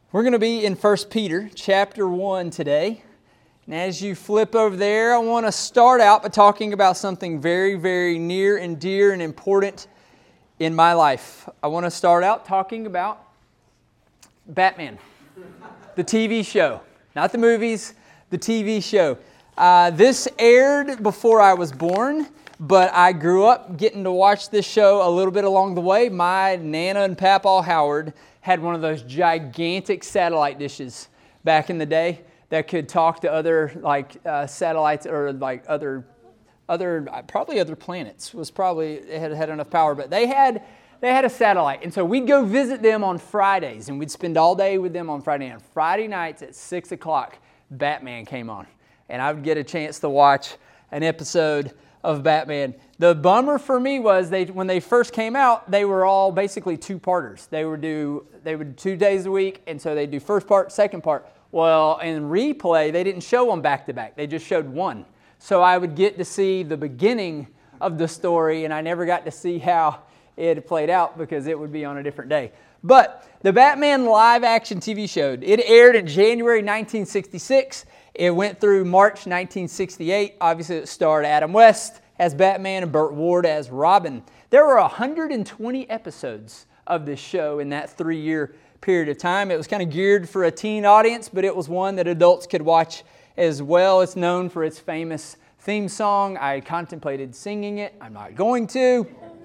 We're going to be in 1 Peter chapter 1 today. And as you flip over there, I want to start out by talking about something very, very near and dear and important in my life. I want to start out talking about Batman, the TV show. Not the movies, the TV show. This aired before I was born, but I grew up getting to watch this show a little bit along the way. My Nana and Papa Howard had one of those gigantic satellite dishes back in the day that could talk to other satellites or other probably other planets. It had enough power, but they had a satellite, and so we'd go visit them on Fridays, and we'd spend all day with them on Friday. And Friday nights at 6 o'clock, Batman came on, and I would get a chance to watch an episode of Batman. The bummer for me was when they first came out, they were all basically two-parters. They would do 2 days a week, and so they'd do first part, second part. Well, in replay, they didn't show them back-to-back. They just showed one. So I would get to see the beginning of the story, and I never got to see how it played out because it would be on a different day. But the Batman live-action TV show, it aired in January 1966. It went through March 1968. Obviously, it starred Adam West as Batman and Burt Ward as Robin. There were 120 episodes of this show in that 3-year period of time. It was kind of geared for a teen audience, but it was one that adults could watch as well. It's known for its famous theme song. I contemplated singing it. I'm not going to.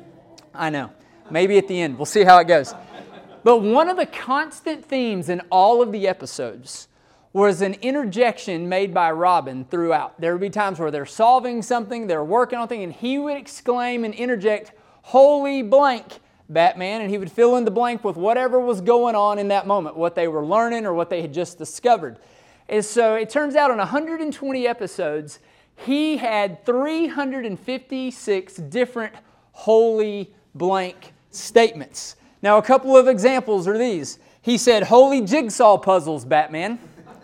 I know. Maybe at the end. We'll see how it goes. But one of the constant themes in all of the episodes was an interjection made by Robin throughout. There would be times where they're solving something, they're working on something, and he would exclaim and interject, "Holy blank, Batman," and he would fill in the blank with whatever was going on in that moment, what they were learning or what they had just discovered. And so it turns out in 120 episodes, he had 356 different holy blank statements. Now, a couple of examples are these. He said, "Holy jigsaw puzzles, Batman."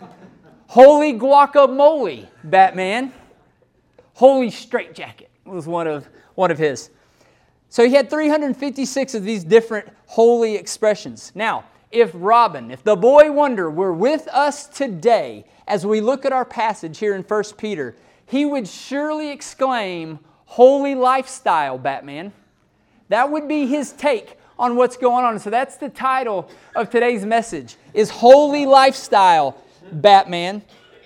"Holy guacamole, Batman." "Holy straitjacket" was one of his. So he had 356 of these different holy expressions. Now, if the boy wonder, were with us today as we look at our passage here in 1 Peter, he would surely exclaim, "Holy lifestyle, Batman." That would be his take on what's going on. So that's the title of today's message, is Holy Lifestyle, Batman.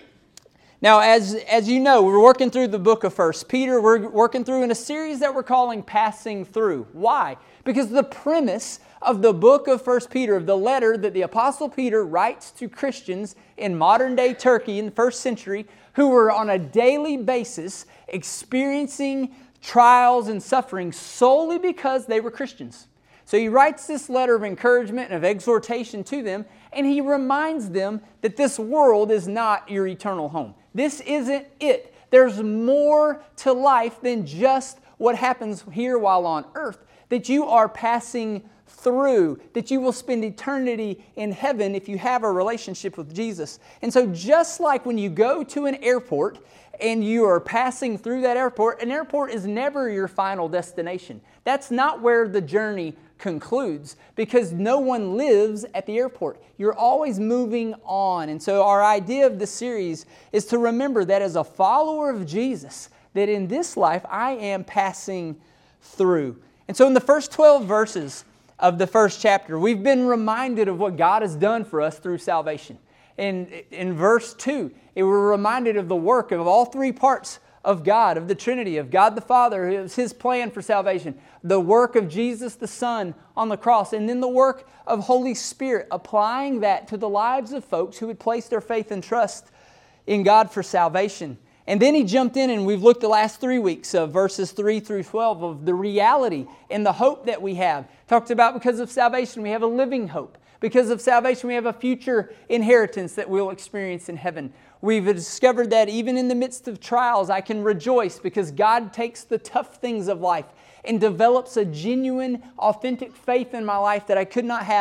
Now, as you know, we're working through the book of 1 Peter. We're working through in a series that we're calling Passing Through. Why? Because the premise of the book of 1 Peter, of the letter that the Apostle Peter writes to Christians in modern-day Turkey in the first century, who were on a daily basis experiencing trials and suffering solely because they were Christians. So he writes this letter of encouragement and of exhortation to them, and he reminds them that this world is not your eternal home. This isn't it. There's more to life than just what happens here while on earth, that you are passing through, that you will spend eternity in heaven if you have a relationship with Jesus. And so just like when you go to an airport and you are passing through that airport, an airport is never your final destination. That's not where the journey concludes, because no one lives at the airport. You're always moving on. And so our idea of this series is to remember that as a follower of Jesus, that in this life I am passing through. And so in the first 12 verses of the first chapter, we've been reminded of what God has done for us through salvation. And in verse 2, we're reminded of the work of all three parts of God, of the Trinity, of God the Father. It was His plan for salvation. The work of Jesus the Son on the cross, and then the work of Holy Spirit, applying that to the lives of folks who would place their faith and trust in God for salvation. And then He jumped in, and we've looked the last 3 weeks of verses 3 through 12 of the reality and the hope that we have. Talked about because of salvation, we have a living hope. Because of salvation, we have a future inheritance that we'll experience in heaven. We've discovered that even in the midst of trials, I can rejoice because God takes the tough things of life and develops a genuine, authentic faith in my life that I could not have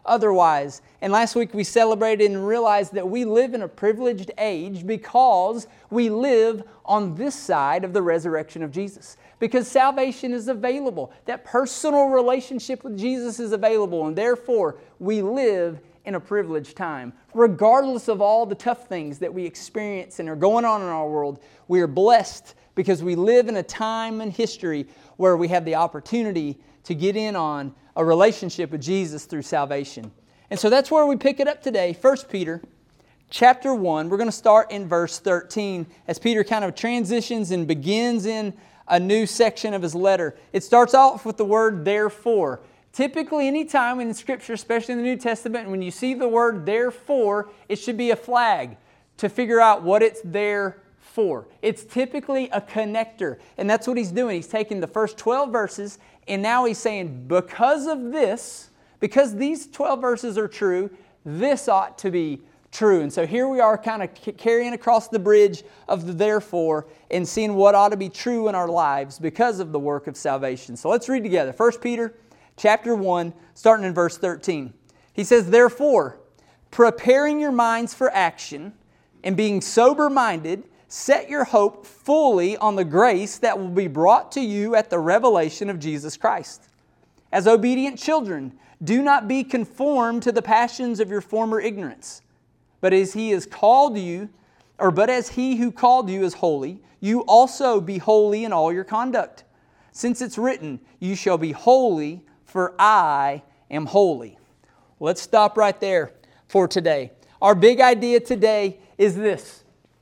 otherwise. And last week we celebrated and realized that we live in a privileged age because we live on this side of the resurrection of Jesus. Because salvation is available. That personal relationship with Jesus is available. And therefore, we live in a privileged time. Regardless of all the tough things that we experience and are going on in our world, we are blessed because we live in a time in history where we have the opportunity to get in on a relationship with Jesus through salvation. And so that's where we pick it up today. 1 Peter chapter 1. We're going to start in verse 13 as Peter kind of transitions and begins in a new section of his letter. It starts off with the word therefore. Typically, any time in Scripture, especially in the New Testament, when you see the word therefore, it should be a flag to figure out what it's there for. It's typically a connector. And that's what he's doing. He's taking the first 12 verses, and now he's saying, because of this, because these 12 verses are true, this ought to be true. And so here we are kind of carrying across the bridge of the therefore and seeing what ought to be true in our lives because of the work of salvation. So let's read together. 1 Peter chapter 1, starting in verse 13. He says, therefore, preparing your minds for action and being sober-minded, set your hope fully on the grace that will be brought to you at the revelation of Jesus Christ. As obedient children, do not be conformed to the passions of your former ignorance, but as He has called you, but as He who called you is holy, you also be holy in all your conduct. Since it's written, you shall be holy, for I am holy. Let's stop right there for today. Our big idea today is this,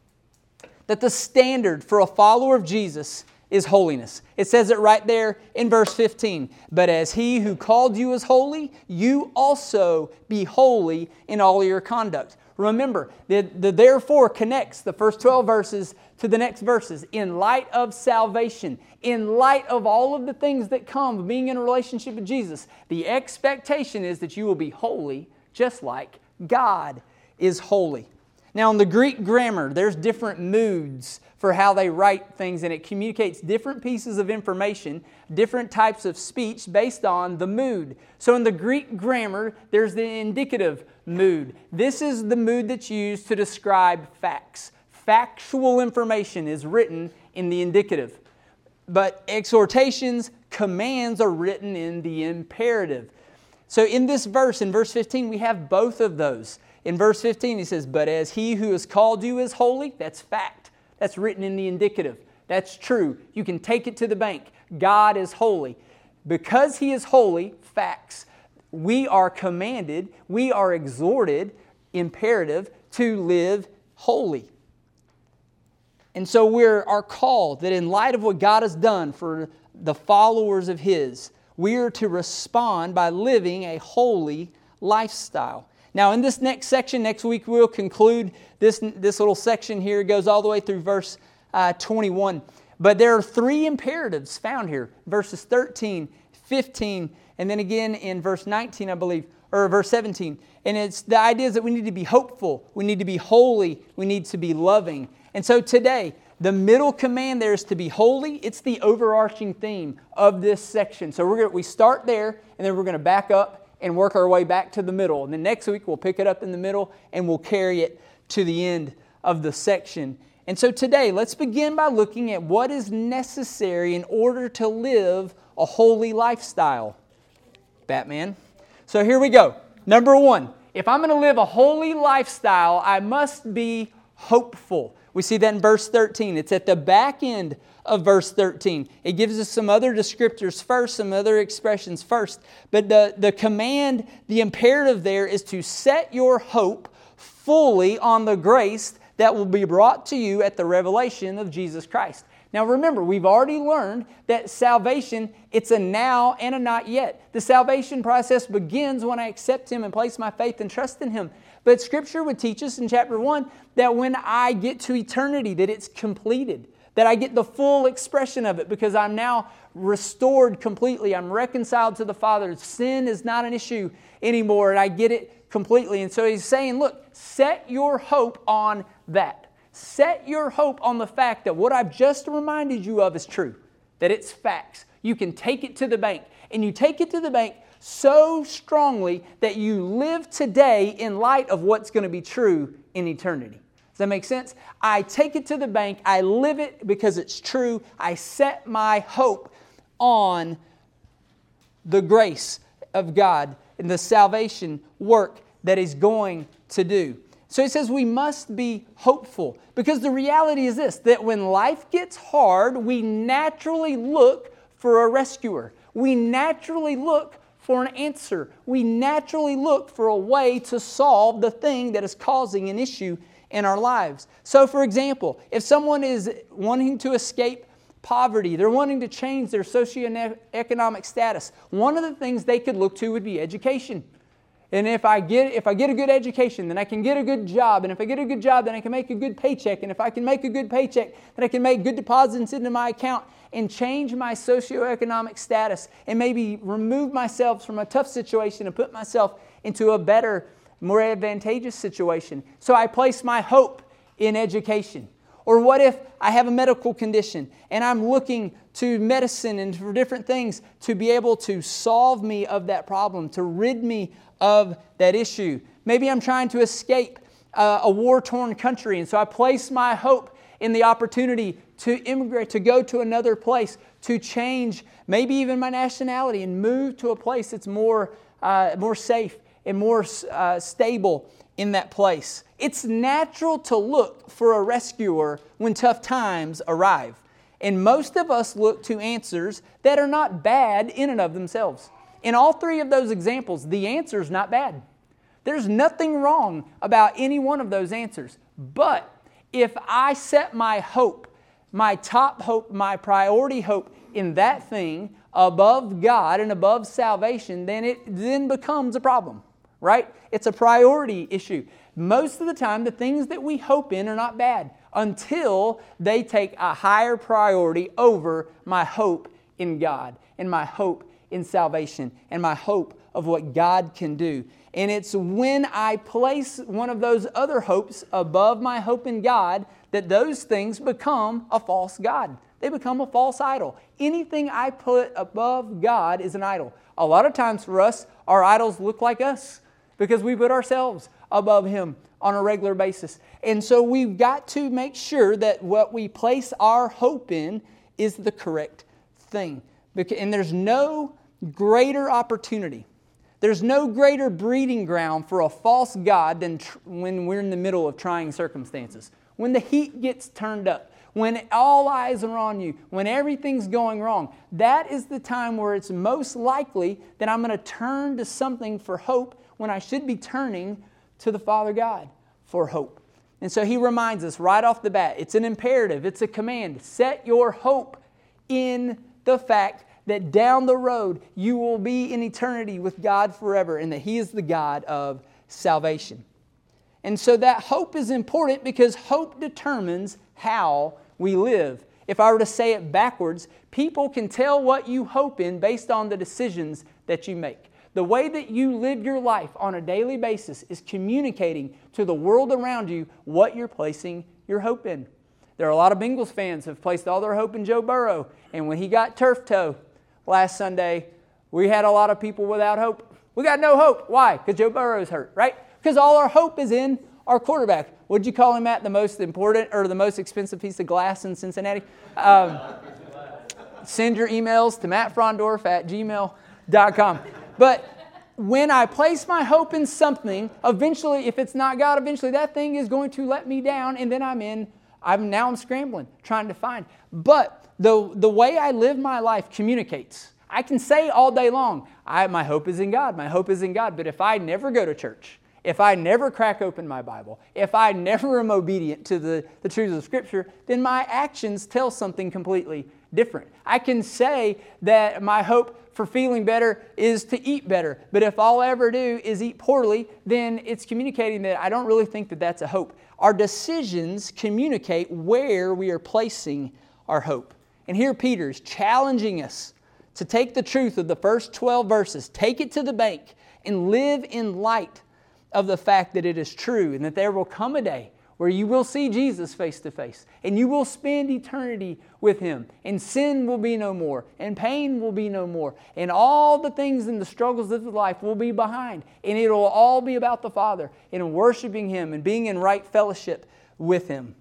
that the standard for a follower of Jesus is holiness. It says it right there in verse 15. But as He who called you is holy, you also be holy in all your conduct. Remember, the therefore connects the first 12 verses to the next verses. In light of salvation, in light of all of the things that come with being in a relationship with Jesus, the expectation is that you will be holy just like God is holy. Now, in the Greek grammar, there's different moods for how they write things, and it communicates different pieces of information, different types of speech based on the mood. So in the Greek grammar, there's the indicative mood. This is the mood that's used to describe facts. Factual information is written in the indicative. But exhortations, commands are written in the imperative. So in this verse, in verse 15, we have both of those. In verse 15, he says, but as He who has called you is holy, that's fact. That's written in the indicative. That's true. You can take it to the bank. God is holy. Because He is holy, facts. We are commanded, we are exhorted, imperative, to live holy. And so we are called that in light of what God has done for the followers of His, we are to respond by living a holy lifestyle. Now, in this next section, next week we'll conclude this little section here. It goes all the way through verse 21. But there are three imperatives found here. Verses 13, 15, and then again in verse 19, I believe, or verse 17. And it's the idea is that we need to be hopeful. We need to be holy. We need to be loving. And so today, the middle command there is to be holy. It's the overarching theme of this section. So we start there, and then we're going to back up and work our way back to the middle. And then next week we'll pick it up in the middle and we'll carry it to the end of the section. And so today, let's begin by looking at what is necessary in order to live a holy lifestyle. Batman. So here we go. Number one, if I'm going to live a holy lifestyle, I must be hopeful. We see that in verse 13. It's at the back end of verse 13. It gives us some other descriptors first, some other expressions first. But the command, the imperative there is to set your hope fully on the grace that will be brought to you at the revelation of Jesus Christ. Now remember, we've already learned that salvation, it's a now and a not yet. The salvation process begins when I accept Him and place my faith and trust in Him. But Scripture would teach us in chapter 1 that when I get to eternity, that it's completed. That I get the full expression of it because I'm now restored completely. I'm reconciled to the Father. Sin is not an issue anymore, and I get it completely. And so He's saying, look, set your hope on that. Set your hope on the fact that what I've just reminded you of is true. That it's facts. You can take it to the bank. And you take it to the bank so strongly that you live today in light of what's going to be true in eternity. Does that make sense? I take it to the bank. I live it because it's true. I set my hope on the grace of God and the salvation work that He's going to do. So He says we must be hopeful, because the reality is this, that when life gets hard, we naturally look for a rescuer. We naturally look for an answer. We naturally look for a way to solve the thing that is causing an issue in our lives. So for example, if someone is wanting to escape poverty, they're wanting to change their socioeconomic status, one of the things they could look to would be education. And if I get a good education, then I can get a good job. And if I get a good job, then I can make a good paycheck. And if I can make a good paycheck, then I can make good deposits into my account and change my socioeconomic status and maybe remove myself from a tough situation and put myself into a better, more advantageous situation. So I place my hope in education. Or what if I have a medical condition and I'm looking to medicine and for different things to be able to solve me of that problem, to rid me of that issue. Maybe I'm trying to escape a war-torn country, and so I place my hope in the opportunity to immigrate, to go to another place, to change maybe even my nationality and move to a place that's more safe and more stable in that place. It's natural to look for a rescuer when tough times arrive. And most of us look to answers that are not bad in and of themselves. In all three of those examples, the answer is not bad. There's nothing wrong about any one of those answers. But if I set my hope, my top hope, my priority hope in that thing above God and above salvation, then it then becomes a problem, right? It's a priority issue. Most of the time, the things that we hope in are not bad until they take a higher priority over my hope in God and my hope in salvation and my hope of what God can do. And it's when I place one of those other hopes above my hope in God that those things become a false god. They become a false idol. Anything I put above God is an idol. A lot of times for us, our idols look like us because we put ourselves above Him on a regular basis. And so we've got to make sure that what we place our hope in is the correct thing. And there's no greater opportunity. There's no greater breeding ground for a false god than when we're in the middle of trying circumstances. When the heat gets turned up, when all eyes are on you, when everything's going wrong, that is the time where it's most likely that I'm going to turn to something for hope when I should be turning to the Father God for hope. And so He reminds us right off the bat, it's an imperative, it's a command. Set your hope in the fact that down the road you will be in eternity with God forever and that He is the God of salvation. And so that hope is important because hope determines how we live. If I were to say it backwards, people can tell what you hope in based on the decisions that you make. The way that you live your life on a daily basis is communicating to the world around you what you're placing your hope in. There are a lot of Bengals fans who have placed all their hope in Joe Burrow, and when he got turf toe last Sunday, we had a lot of people without hope. We got no hope. Why? Because Joe Burrow's hurt, right? Because all our hope is in our quarterback. Would you call him, Matt, the most important or the most expensive piece of glass in Cincinnati? Send your emails to mattfrondorf@gmail.com. But when I place my hope in something, eventually, if it's not God, eventually that thing is going to let me down, and then I'm scrambling, trying to find. But the way I live my life communicates. I can say all day long, my hope is in God, my hope is in God. But if I never go to church, if I never crack open my Bible, if I never am obedient to the truths of Scripture, then my actions tell something completely different. I can say that my hope for feeling better is to eat better. But if all I ever do is eat poorly, then it's communicating that I don't really think that that's a hope. Our decisions communicate where we are placing our hope. And here Peter is challenging us to take the truth of the first 12 verses, take it to the bank, and live in light of the fact that it is true and that there will come a day where you will see Jesus face to face, and you will spend eternity with Him, and sin will be no more, and pain will be no more, and all the things and the struggles of life will be behind, and it will all be about the Father, and worshiping Him, and being in right fellowship with Him.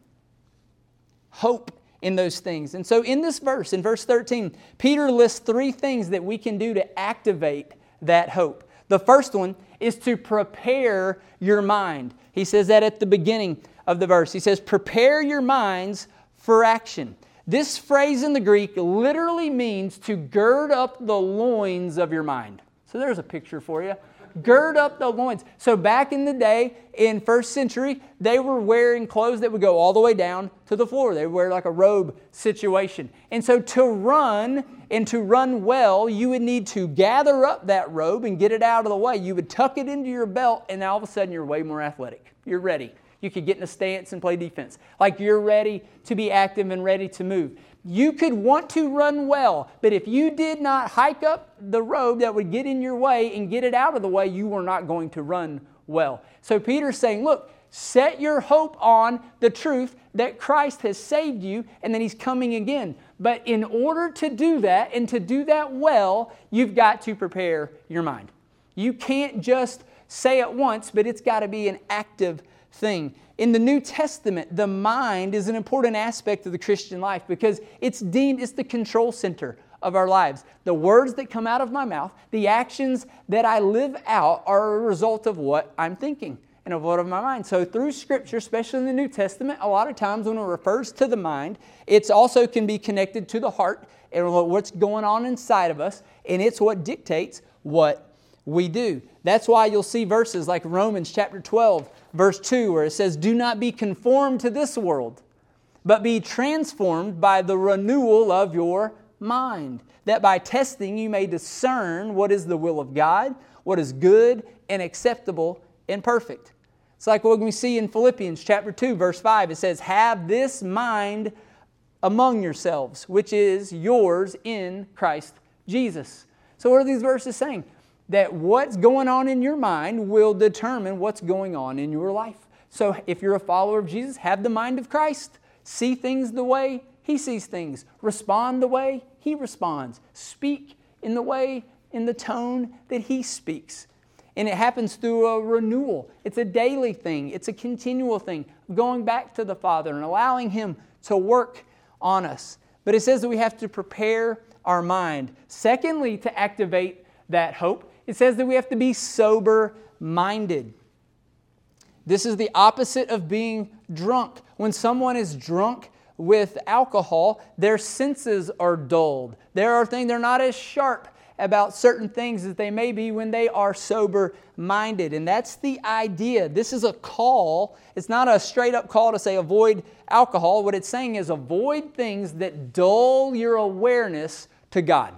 Hope in those things. And so in this verse, in verse 13, Peter lists 3 things that we can do to activate that hope. The first one is to prepare your mind. He says that at the beginning of the verse. He says, prepare your minds for action. This phrase in the Greek literally means to gird up the loins of your mind. So there's a picture for you. Gird up the loins. So back in the day, in first century, they were wearing clothes that would go all the way down to the floor. They would wear like a robe situation. And so to run, and to run well, you would need to gather up that robe and get it out of the way. You would tuck it into your belt, and all of a sudden you're way more athletic. You're ready. You could get in a stance and play defense. Like you're ready to be active and ready to move. You could want to run well, but if you did not hike up the robe that would get in your way and get it out of the way, you were not going to run well. So Peter's saying, look, set your hope on the truth that Christ has saved you and that He's coming again. But in order to do that and to do that well, you've got to prepare your mind. You can't just say it once, but it's got to be an active thing. In the New Testament, the mind is an important aspect of the Christian life because it's the control center of our lives. The words that come out of my mouth, the actions that I live out are a result of what I'm thinking and of what of my mind. So through Scripture, especially in the New Testament, a lot of times when it refers to the mind, it also can be connected to the heart and what's going on inside of us, and it's what dictates what we do. That's why you'll see verses like Romans chapter 12, verse 2, where it says, do not be conformed to this world, but be transformed by the renewal of your mind, that by testing you may discern what is the will of God, what is good and acceptable and perfect. It's like what we see in Philippians chapter 2, verse 5. It says, have this mind among yourselves, which is yours in Christ Jesus. So what are these verses saying? That what's going on in your mind will determine what's going on in your life. So if you're a follower of Jesus, have the mind of Christ. See things the way He sees things. Respond the way He responds. Speak in the way, in the tone that He speaks. And it happens through a renewal. It's a daily thing. It's a continual thing. Going back to the Father and allowing Him to work on us. But it says that we have to prepare our mind. Secondly, to activate that hope, it says that we have to be sober-minded. This is the opposite of being drunk. When someone is drunk with alcohol, their senses are dulled. They're not as sharp about certain things as they may be when they are sober-minded. And that's the idea. This is a call. It's not a straight-up call to say avoid alcohol. What it's saying is avoid things that dull your awareness to God.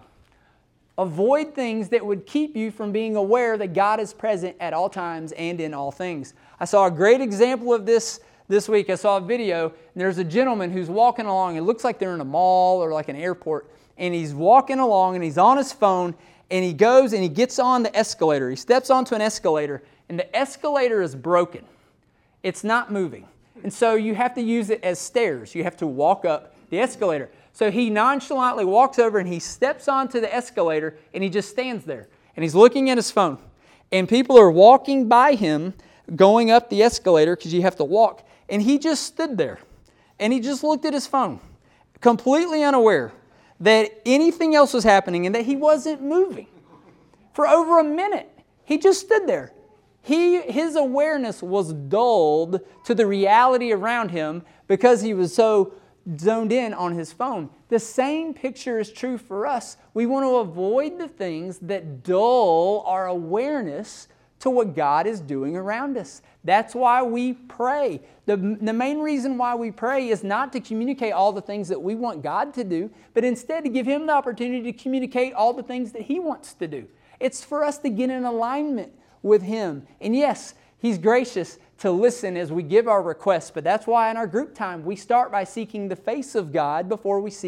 Avoid things that would keep you from being aware that God is present at all times and in all things. I saw a great example of this week. I saw a video, and there's a gentleman who's walking along. It looks like they're in a mall or like an airport, and he's walking along, and he's on his phone, and he goes and he gets on the escalator. He steps onto an escalator, and the escalator is broken. It's not moving. And so you have to use it as stairs. You have to walk up the escalator. So he nonchalantly walks over and he steps onto the escalator and he just stands there. And he's looking at his phone. And people are walking by him going up the escalator because you have to walk. And he just stood there. And he just looked at his phone, completely unaware that anything else was happening and that he wasn't moving. For over a minute, he just stood there. His awareness was dulled to the reality around him because he was so zoned in on his phone. The same picture is true for us. We want to avoid the things that dull our awareness to what God is doing around us. That's why we pray. The main reason why we pray is not to communicate all the things that we want God to do, but instead to give Him the opportunity to communicate all the things that He wants to do. It's for us to get in alignment with Him. And yes, He's gracious to listen as we give our requests, but that's why in our group time we start by seeking the face of God before we seek the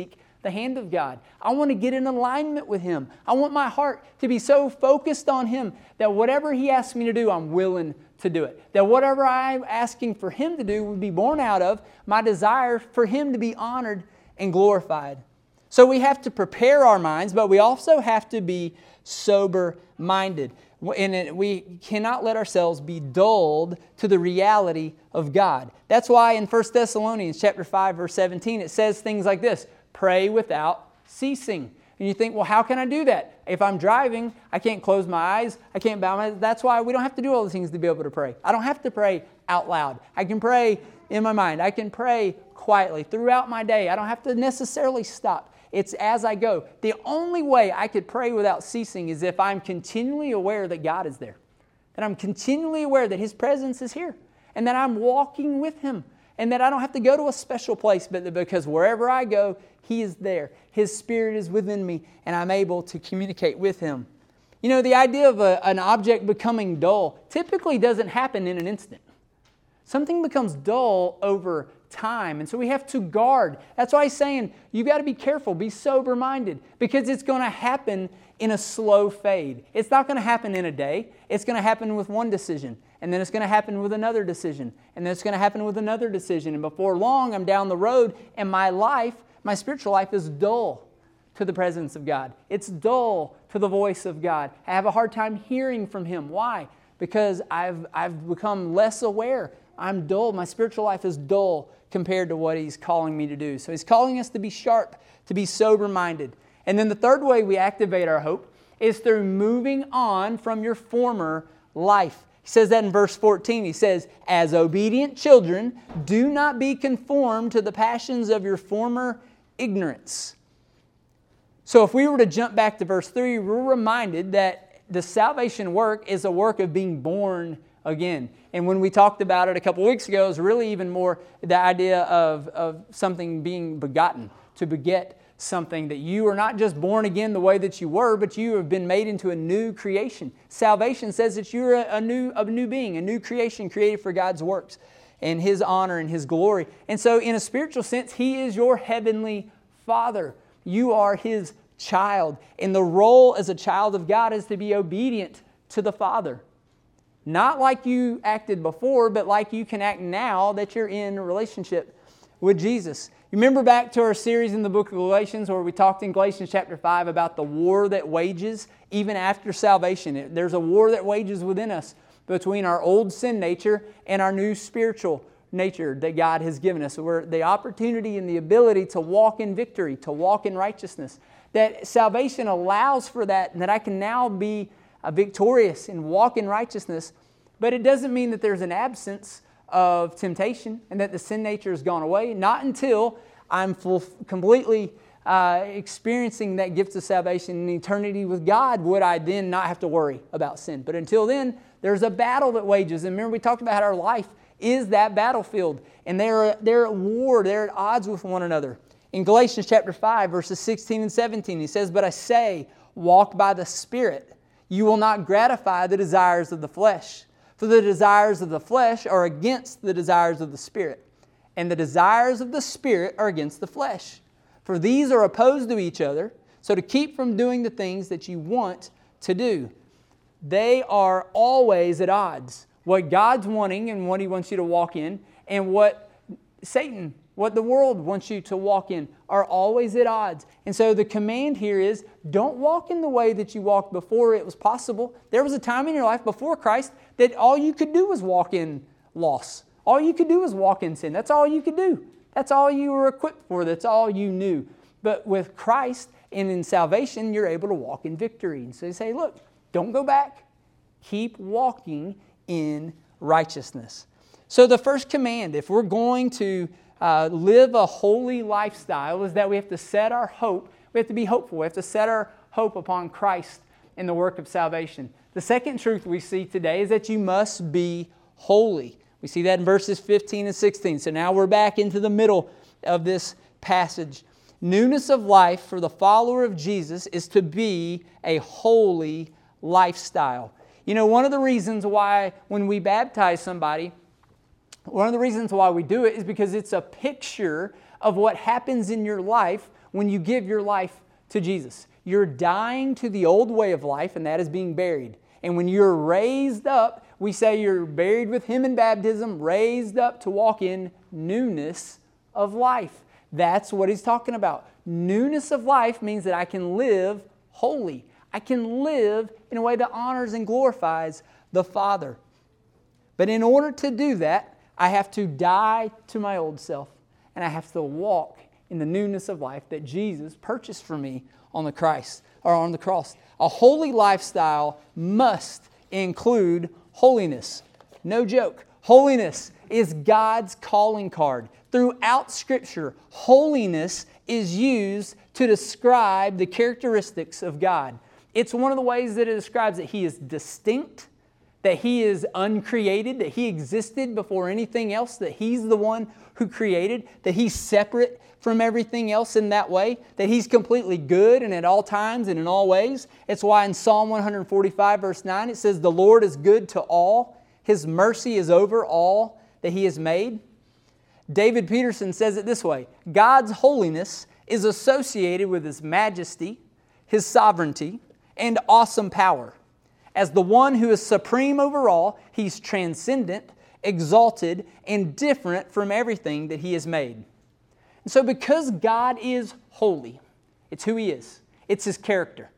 the hand of God. I want to get in alignment with Him. I want my heart to be so focused on Him that whatever He asks me to do, I'm willing to do it. That whatever I'm asking for Him to do would be born out of my desire for Him to be honored and glorified. So we have to prepare our minds, but we also have to be sober-minded. And we cannot let ourselves be dulled to the reality of God. That's why in 1 Thessalonians chapter 5, verse 17, it says things like this: pray without ceasing. And you think, well, how can I do that? If I'm driving, I can't close my eyes, I can't bow my head. That's why we don't have to do all these things to be able to pray. I don't have to pray out loud. I can pray in my mind. I can pray quietly throughout my day. I don't have to necessarily stop. It's as I go. The only way I could pray without ceasing is if I'm continually aware that God is there. That I'm continually aware that His presence is here. And that I'm walking with Him. And that I don't have to go to a special place, but because wherever I go, He is there. His Spirit is within me, and I'm able to communicate with Him. You know, the idea of an object becoming dull typically doesn't happen in an instant. Something becomes dull over time, and so we have to guard. That's why He's saying, you got to be careful, be sober-minded, because it's going to happen in a slow fade. It's not going to happen in a day. It's going to happen with one decision, and then it's going to happen with another decision, and then it's going to happen with another decision, and before long, I'm down the road, and my spiritual life is dull to the presence of God. It's dull to the voice of God. I have a hard time hearing from Him. Why? Because I've become less aware. I'm dull. My spiritual life is dull compared to what He's calling me to do. So He's calling us to be sharp, to be sober-minded. And then the third way we activate our hope is through moving on from your former life. He says that in verse 14. He says, as obedient children, do not be conformed to the passions of your former ignorance. So if we were to jump back to verse 3, we're reminded that the salvation work is a work of being born again. And when we talked about it a couple weeks ago, it was really even more the idea of something being begotten, to beget something, that you are not just born again the way that you were, but you have been made into a new creation. Salvation says that you're a new being, a new creation created for God's works and His honor and His glory. And so in a spiritual sense, He is your heavenly Father. You are His child. And the role as a child of God is to be obedient to the Father. Not like you acted before, but like you can act now that you're in a relationship with Jesus. You remember back to our series in the book of Galatians where we talked in Galatians chapter 5 about the war that wages even after salvation. There's a war that wages within us between our old sin nature and our new spiritual nature that God has given us. Where the opportunity and the ability to walk in victory, to walk in righteousness. That salvation allows for that, and that I can now be victorious and walk in righteousness. But it doesn't mean that there's an absence of temptation and that the sin nature has gone away. Not until I'm completely experiencing that gift of salvation in eternity with God would I then not have to worry about sin. But until then, there's a battle that wages. And remember, we talked about how our life is that battlefield. And they're at war, they're at odds with one another. In Galatians chapter 5, verses 16 and 17, he says, but I say, walk by the Spirit. You will not gratify the desires of the flesh. For the desires of the flesh are against the desires of the Spirit, and the desires of the Spirit are against the flesh. For these are opposed to each other, so to keep from doing the things that you want to do. They are always at odds. What God's wanting and what He wants you to walk in, and what Satan, what the world wants you to walk in, are always at odds. And so the command here is, don't walk in the way that you walked before it was possible. There was a time in your life before Christ that all you could do was walk in loss. All you could do was walk in sin. That's all you could do. That's all you were equipped for. That's all you knew. But with Christ and in salvation, you're able to walk in victory. And so they say, look, don't go back. Keep walking in righteousness. So the first command, if we're going to live a holy lifestyle, is that we have to set our hope. We have to be hopeful. We have to set our hope upon Christ and the work of salvation. The second truth we see today is that you must be holy. We see that in verses 15 and 16. So now we're back into the middle of this passage. Newness of life for the follower of Jesus is to be a holy lifestyle. You know, one of the reasons why when we baptize somebody, one of the reasons why we do it is because it's a picture of what happens in your life when you give your life to Jesus. You're dying to the old way of life, and that is being buried. And when you're raised up, we say you're buried with Him in baptism, raised up to walk in newness of life. That's what he's talking about. Newness of life means that I can live holy. I can live in a way that honors and glorifies the Father. But in order to do that, I have to die to my old self, and I have to walk in the newness of life that Jesus purchased for me on the cross. A holy lifestyle must include holiness. No joke. Holiness is God's calling card. Throughout Scripture, holiness is used to describe the characteristics of God. It's one of the ways that it describes that He is distinct, that He is uncreated, that He existed before anything else, that He's the one who created, that He's separate from everything else in that way, that He's completely good and at all times and in all ways. It's why in Psalm 145 verse 9 it says, "The Lord is good to all. His mercy is over all that He has made." David Peterson says it this way: God's holiness is associated with His majesty, His sovereignty, and awesome power. As the one who is supreme over all, He's transcendent, exalted, and different from everything that He has made. And so because God is holy, it's who He is. It's His character.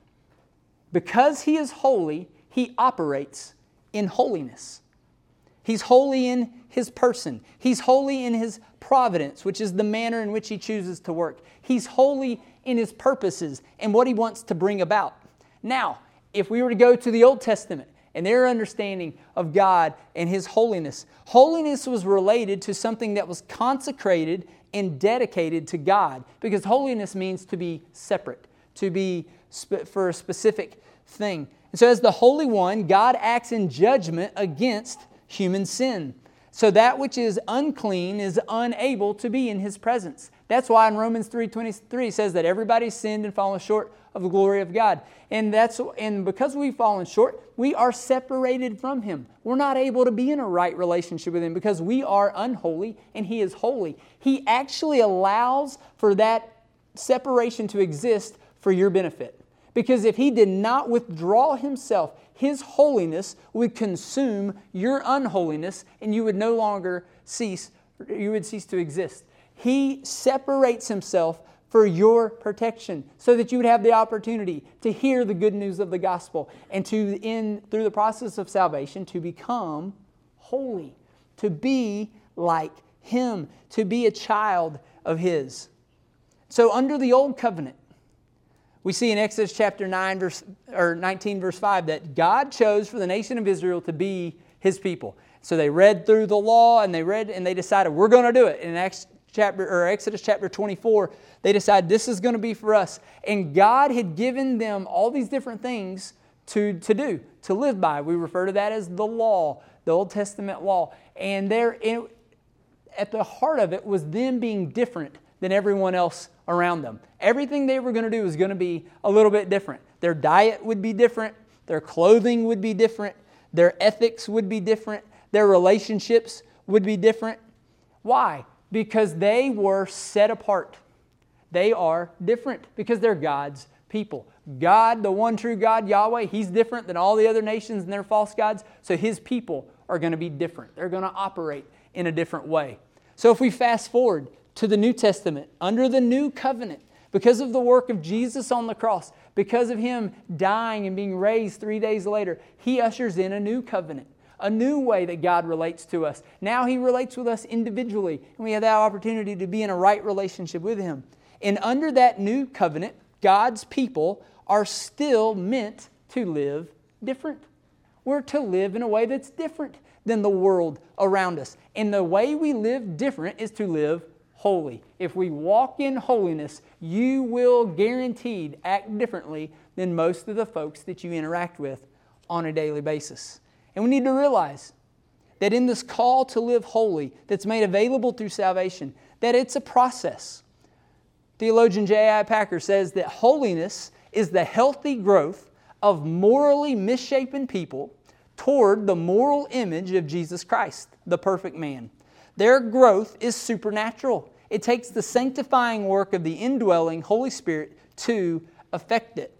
Because He is holy, He operates in holiness. He's holy in His person. He's holy in His providence, which is the manner in which He chooses to work. He's holy in His purposes and what He wants to bring about. Now, if we were to go to the Old Testament and their understanding of God and His holiness, holiness was related to something that was consecrated and dedicated to God, because holiness means to be separate, to be for a specific thing. And so as the Holy One, God acts in judgment against human sin. So that which is unclean is unable to be in His presence. That's why in Romans 3:23 says that everybody sinned and fallen short of the glory of God. And because we've fallen short, we are separated from Him. We're not able to be in a right relationship with Him because we are unholy and He is holy. He actually allows for that separation to exist for your benefit. Because if He did not withdraw Himself, His holiness would consume your unholiness and you would no longer cease to exist. He separates Himself for your protection so that you would have the opportunity to hear the good news of the gospel and through the process of salvation, to become holy, to be like Him, to be a child of His. So under the Old Covenant, we see in Exodus chapter 19 verse 5 that God chose for the nation of Israel to be His people. So they read through the law and they decided we're going to do it. In Exodus chapter 24, they decided this is going to be for us. And God had given them all these different things to do, to live by. We refer to that as the law, the Old Testament law. And at the heart of it was them being different than everyone else around them. Everything they were going to do was going to be a little bit different. Their diet would be different. Their clothing would be different. Their ethics would be different. Their relationships would be different. Why? Because they were set apart. They are different because they're God's people. God, the one true God, Yahweh, He's different than all the other nations and their false gods. So His people are going to be different. They're going to operate in a different way. So if we fast forward to the New Testament, under the New Covenant, because of the work of Jesus on the cross, because of Him dying and being raised 3 days later, He ushers in a new covenant, a new way that God relates to us. Now He relates with us individually, and we have that opportunity to be in a right relationship with Him. And under that new covenant, God's people are still meant to live different. We're to live in a way that's different than the world around us. And the way we live different is to live holy. If we walk in holiness, you will guaranteed act differently than most of the folks that you interact with on a daily basis. And we need to realize that in this call to live holy that's made available through salvation, that it's a process. Theologian J.I. Packer says that holiness is the healthy growth of morally misshapen people toward the moral image of Jesus Christ, the perfect man. Their growth is supernatural. It takes the sanctifying work of the indwelling Holy Spirit to effect it.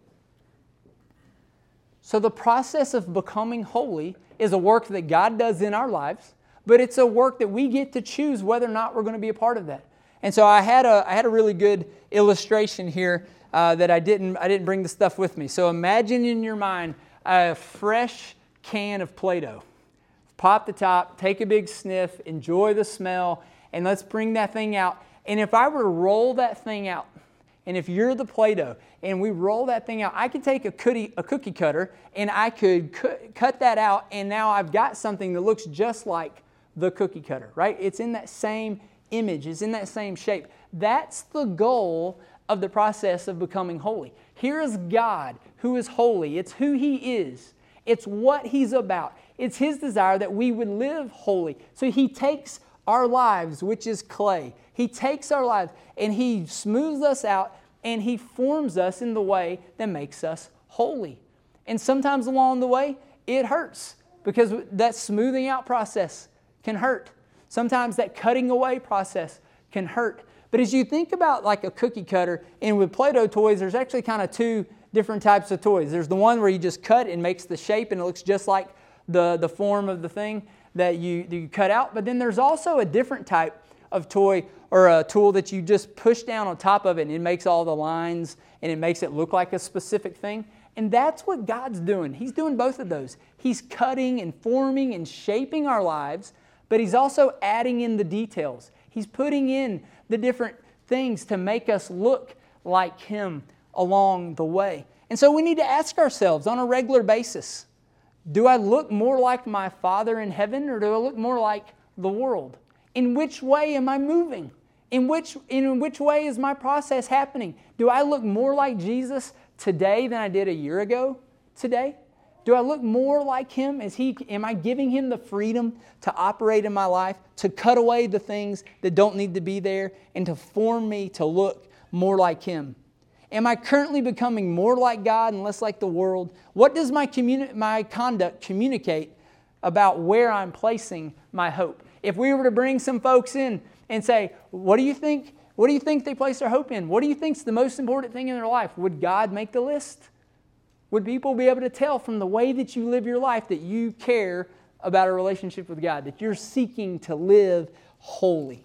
So the process of becoming holy is a work that God does in our lives, but it's a work that we get to choose whether or not we're going to be a part of that. And so I had a really good illustration here that I didn't bring the stuff with me. So imagine in your mind a fresh can of Play-Doh. Pop the top, take a big sniff, enjoy the smell, and let's bring that thing out. And if I were to roll that thing out, and if you're the Play-Doh and we roll that thing out, I could take a cookie cutter and I could cut that out, and now I've got something that looks just like the cookie cutter, right? It's in that same image. It's in that same shape. That's the goal of the process of becoming holy. Here is God who is holy. It's who He is. It's what He's about. It's His desire that we would live holy. So He takes our lives, which is clay. He takes our lives and He smooths us out and He forms us in the way that makes us holy. And sometimes along the way, it hurts because that smoothing out process can hurt. Sometimes that cutting away process can hurt. But as you think about like a cookie cutter, and with Play-Doh toys, there's actually kind of two different types of toys. There's the one where you just cut and makes the shape and it looks just like the form of the thing that you cut out. But then there's also a different type of toy or a tool that you just push down on top of it and it makes all the lines and it makes it look like a specific thing. And that's what God's doing. He's doing both of those. He's cutting and forming and shaping our lives, but He's also adding in the details. He's putting in the different things to make us look like Him along the way. And so we need to ask ourselves on a regular basis, do I look more like my Father in heaven, or do I look more like the world? In which way am I moving? In which way is my process happening? Do I look more like Jesus today than I did a year ago today? Do I look more like Him? Am I giving Him the freedom to operate in my life, to cut away the things that don't need to be there, and to form me to look more like Him? Am I currently becoming more like God and less like the world? What does my conduct communicate about where I'm placing my hope? If we were to bring some folks in and say, what do you think they place their hope in? What do you think is the most important thing in their life? Would God make the list? Would people be able to tell from the way that you live your life that you care about a relationship with God, that you're seeking to live holy?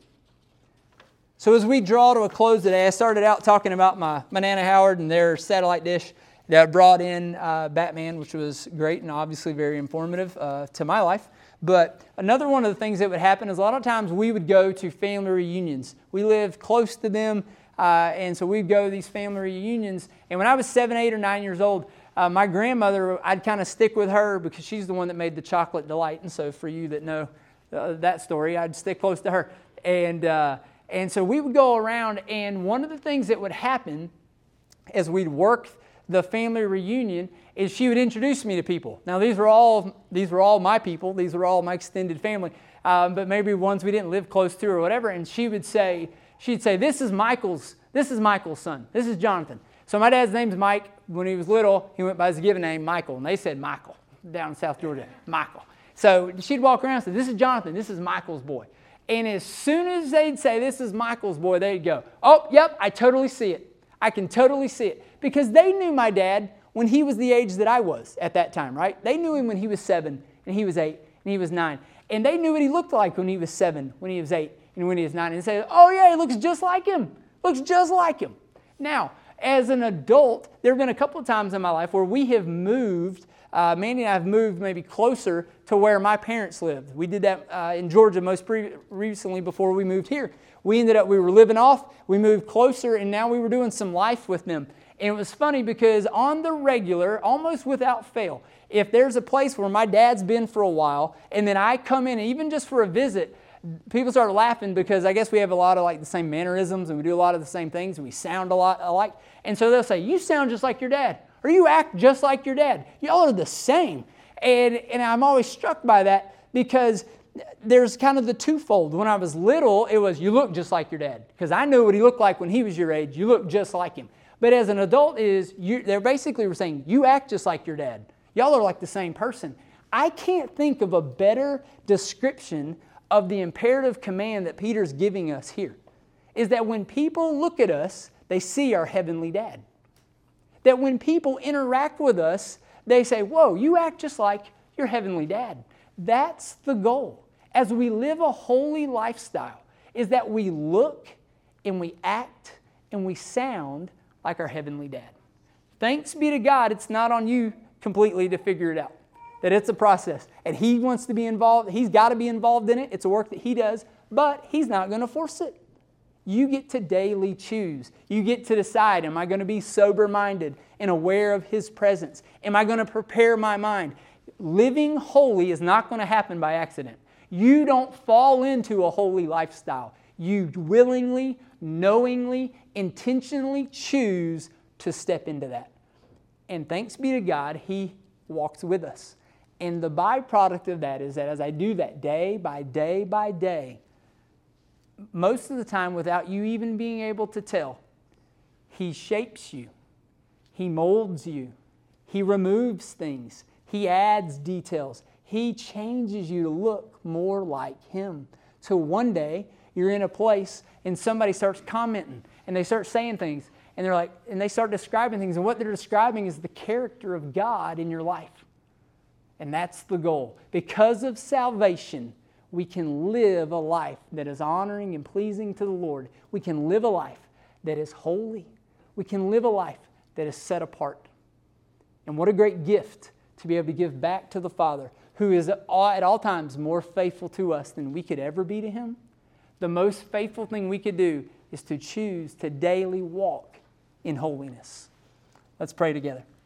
So as we draw to a close today, I started out talking about my Nana Howard and their satellite dish that brought in Batman, which was great and obviously very informative to my life. But another one of the things that would happen is a lot of times we would go to family reunions. We lived close to them, and so we'd go to these family reunions. And when I was 7, 8, or 9 years old, my grandmother, I'd kind of stick with her because she's the one that made the chocolate delight. And so for you that know that story, I'd stick close to her. And so we would go around, and one of the things that would happen as we'd work the family reunion is she would introduce me to people. Now these were all my people. These were all my extended family, but maybe ones we didn't live close to or whatever. And she'd say, "This is Michael's son. This is Jonathan." So my dad's name's Mike. When he was little, he went by his given name, Michael, and they said Michael down in South Georgia, Michael. So she'd walk around and say, "This is Jonathan. This is Michael's boy." And as soon as they'd say, "This is Michael's boy," they'd go, "Oh, yep, I totally see it. I can totally see it." Because they knew my dad when he was the age that I was at that time, right? They knew him when he was 7, and he was 8, and he was 9. And they knew what he looked like when he was 7, when he was 8, and when he was 9. And they said, "Oh yeah, he looks just like him. Looks just like him." Now, as an adult, there have been a couple of times in my life where we have moved, Mandy and I have moved maybe closer to where my parents lived. We did that in Georgia most recently before we moved here. We were living off, we moved closer, and now we were doing some life with them. And it was funny because on the regular, almost without fail, if there's a place where my dad's been for a while, and then I come in, even just for a visit, people start laughing because I guess we have a lot of like the same mannerisms and we do a lot of the same things and we sound a lot alike. And so they'll say, "You sound just like your dad," or "You act just like your dad. Y'all are the same." And I'm always struck by that because there's kind of the twofold. When I was little, it was, "You look just like your dad," because I knew what he looked like when he was your age. You look just like him. But as an adult, they're basically saying, "You act just like your dad. Y'all are like the same person." I can't think of a better description of the imperative command that Peter's giving us here. is that when people look at us, they see our heavenly dad. That when people interact with us, they say, whoa, you act just like your heavenly dad. That's the goal. As we live a holy lifestyle, is that we look and we act and we sound like our heavenly dad. Thanks be to God, it's not on you completely to figure it out. That it's a process. And He wants to be involved. He's got to be involved in it. It's a work that He does, but He's not going to force it. You get to daily choose. You get to decide, am I going to be sober-minded and aware of His presence? Am I going to prepare my mind? Living holy is not going to happen by accident. You don't fall into a holy lifestyle. You willingly, knowingly, intentionally choose to step into that. And thanks be to God, He walks with us. And the byproduct of that is that as I do that day by day by day, most of the time without you even being able to tell, He shapes you. He molds you. He removes things. He adds details. He changes you to look more like Him. So one day you're in a place and somebody starts commenting and they start saying things and they're like, and they start describing things, and what they're describing is the character of God in your life. And that's the goal. Because of salvation, we can live a life that is honoring and pleasing to the Lord. We can live a life that is holy. We can live a life that is set apart. And what a great gift to be able to give back to the Father, who is at all times more faithful to us than we could ever be to Him. The most faithful thing we could do is to choose to daily walk in holiness. Let's pray together.